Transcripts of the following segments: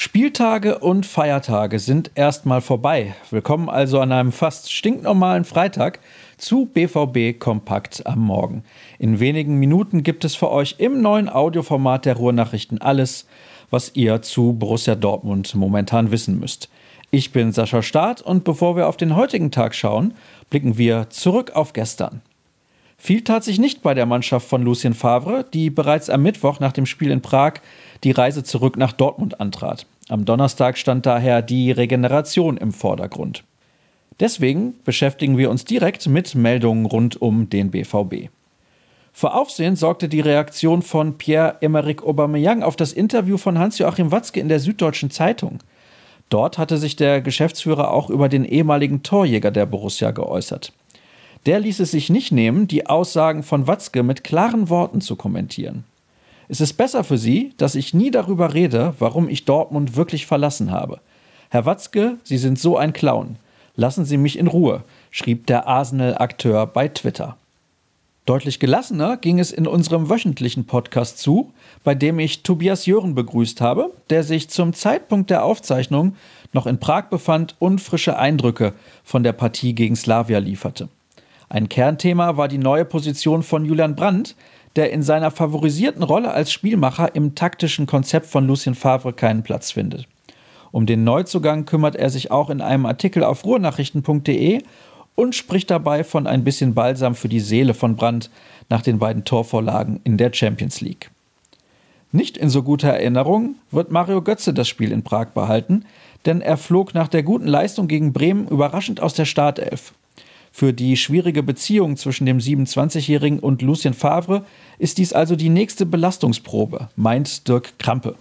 Spieltage und Feiertage sind erstmal vorbei. Willkommen also an einem fast stinknormalen Freitag zu BVB Kompakt am Morgen. In wenigen Minuten gibt es für euch im neuen Audioformat der Ruhrnachrichten alles, was ihr zu Borussia Dortmund momentan wissen müsst. Ich bin Sascha Staat und bevor wir auf den heutigen Tag schauen, blicken wir zurück auf gestern. Viel tat sich nicht bei der Mannschaft von Lucien Favre, die bereits am Mittwoch nach dem Spiel in Prag die Reise zurück nach Dortmund antrat. Am Donnerstag stand daher die Regeneration im Vordergrund. Deswegen beschäftigen wir uns direkt mit Meldungen rund um den BVB. Für Aufsehen sorgte die Reaktion von Pierre-Emerick Aubameyang auf das Interview von Hans-Joachim Watzke in der Süddeutschen Zeitung. Dort hatte sich der Geschäftsführer auch über den ehemaligen Torjäger der Borussia geäußert. Der ließ es sich nicht nehmen, die Aussagen von Watzke mit klaren Worten zu kommentieren. Es ist besser für Sie, dass ich nie darüber rede, warum ich Dortmund wirklich verlassen habe. Herr Watzke, Sie sind so ein Clown. Lassen Sie mich in Ruhe, schrieb der Arsenal-Akteur bei Twitter. Deutlich gelassener ging es in unserem wöchentlichen Podcast zu, bei dem ich Tobias Jören begrüßt habe, der sich zum Zeitpunkt der Aufzeichnung noch in Prag befand und frische Eindrücke von der Partie gegen Slavia lieferte. Ein Kernthema war die neue Position von Julian Brandt, der in seiner favorisierten Rolle als Spielmacher im taktischen Konzept von Lucien Favre keinen Platz findet. Um den Neuzugang kümmert er sich auch in einem Artikel auf ruhrnachrichten.de und spricht dabei von ein bisschen Balsam für die Seele von Brandt nach den beiden Torvorlagen in der Champions League. Nicht in so guter Erinnerung wird Mario Götze das Spiel in Prag behalten, denn er flog nach der guten Leistung gegen Bremen überraschend aus der Startelf. Für die schwierige Beziehung zwischen dem 27-Jährigen und Lucien Favre ist dies also die nächste Belastungsprobe, meint Dirk Krampe.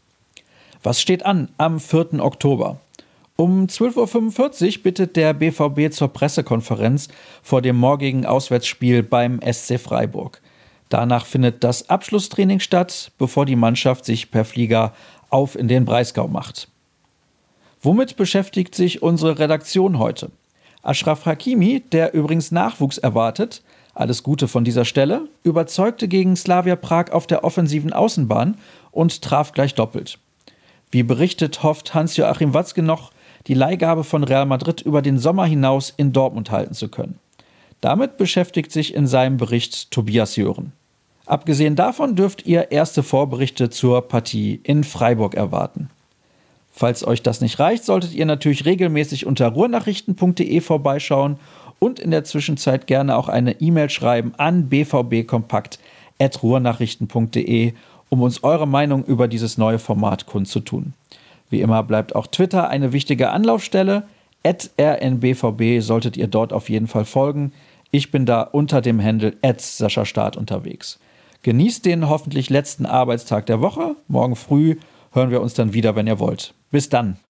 Was steht an am 4. Oktober? Um 12.45 Uhr bittet der BVB zur Pressekonferenz vor dem morgigen Auswärtsspiel beim SC Freiburg. Danach findet das Abschlusstraining statt, bevor die Mannschaft sich per Flieger auf in den Breisgau macht. Womit beschäftigt sich unsere Redaktion heute? Achraf Hakimi, der übrigens Nachwuchs erwartet, alles Gute von dieser Stelle, überzeugte gegen Slavia Prag auf der offensiven Außenbahn und traf gleich doppelt. Wie berichtet, hofft Hans-Joachim Watzke noch, die Leihgabe von Real Madrid über den Sommer hinaus in Dortmund halten zu können. Damit beschäftigt sich in seinem Bericht Tobias Jören. Abgesehen davon dürft ihr erste Vorberichte zur Partie in Freiburg erwarten. Falls euch das nicht reicht, solltet ihr natürlich regelmäßig unter ruhrnachrichten.de vorbeischauen und in der Zwischenzeit gerne auch eine E-Mail schreiben an bvbkompakt@ruhrnachrichten.de, um uns eure Meinung über dieses neue Format kundzutun. Wie immer bleibt auch Twitter eine wichtige Anlaufstelle. @rnbvb solltet ihr dort auf jeden Fall folgen. Ich bin da unter dem Handle @SaschaStaat unterwegs. Genießt den hoffentlich letzten Arbeitstag der Woche. Morgen früh hören wir uns dann wieder, wenn ihr wollt. Bis dann.